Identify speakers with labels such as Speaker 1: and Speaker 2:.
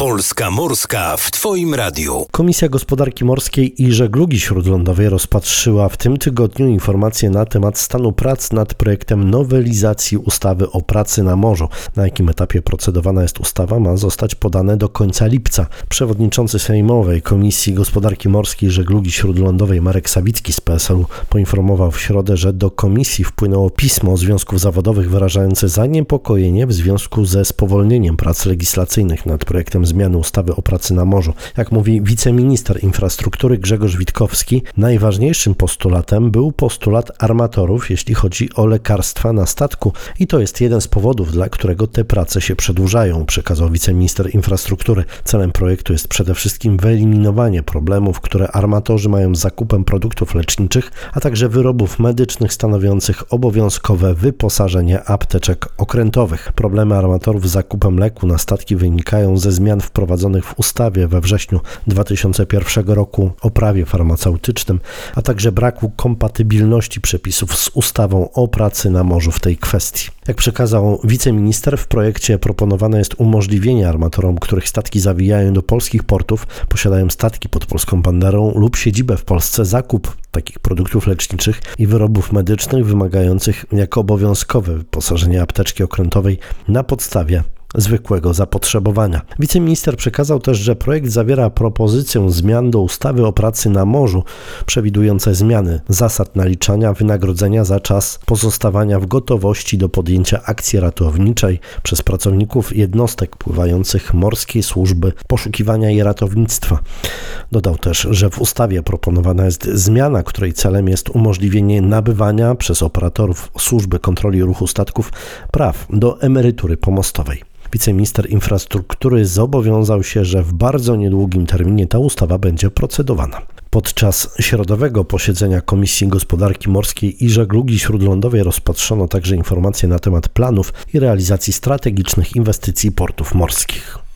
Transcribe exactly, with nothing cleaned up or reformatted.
Speaker 1: Polska Morska w Twoim radiu.
Speaker 2: Komisja Gospodarki Morskiej i Żeglugi Śródlądowej rozpatrzyła w tym tygodniu informacje na temat stanu prac nad projektem nowelizacji ustawy o pracy na morzu. Na jakim etapie procedowana jest ustawa, ma zostać podane do końca lipca. Przewodniczący Sejmowej Komisji Gospodarki Morskiej i Żeglugi Śródlądowej Marek Sawicki z P S L-u poinformował w środę, że do komisji wpłynęło pismo związków zawodowych wyrażające zaniepokojenie w związku ze spowolnieniem prac legislacyjnych nad projektem zmiany ustawy o pracy na morzu. Jak mówi wiceminister infrastruktury Grzegorz Witkowski, najważniejszym postulatem był postulat armatorów, jeśli chodzi o lekarstwa na statku, i to jest jeden z powodów, dla którego te prace się przedłużają, przekazał wiceminister infrastruktury. Celem projektu jest przede wszystkim wyeliminowanie problemów, które armatorzy mają z zakupem produktów leczniczych, a także wyrobów medycznych stanowiących obowiązkowe wyposażenie apteczek okrętowych. Problemy armatorów z zakupem leku na statki wynikają ze zmian wprowadzonych w ustawie we wrześniu dwa tysiące pierwszego roku o prawie farmaceutycznym, a także braku kompatybilności przepisów z ustawą o pracy na morzu w tej kwestii. Jak przekazał wiceminister, w projekcie proponowane jest umożliwienie armatorom, których statki zawijają do polskich portów, posiadają statki pod polską banderą lub siedzibę w Polsce, zakup takich produktów leczniczych i wyrobów medycznych wymagających jako obowiązkowe wyposażenie apteczki okrętowej na podstawie zwykłego zapotrzebowania. Wiceminister przekazał też, że projekt zawiera propozycję zmian do ustawy o pracy na morzu, przewidujące zmiany zasad naliczania wynagrodzenia za czas pozostawania w gotowości do podjęcia akcji ratowniczej przez pracowników jednostek pływających Morskiej Służby Poszukiwania i Ratownictwa. Dodał też, że w ustawie proponowana jest zmiana, której celem jest umożliwienie nabywania przez operatorów Służby Kontroli Ruchu Statków praw do emerytury pomostowej. Wiceminister infrastruktury zobowiązał się, że w bardzo niedługim terminie ta ustawa będzie procedowana. Podczas środowego posiedzenia Komisji Gospodarki Morskiej i Żeglugi Śródlądowej rozpatrzono także informacje na temat planów i realizacji strategicznych inwestycji portów morskich.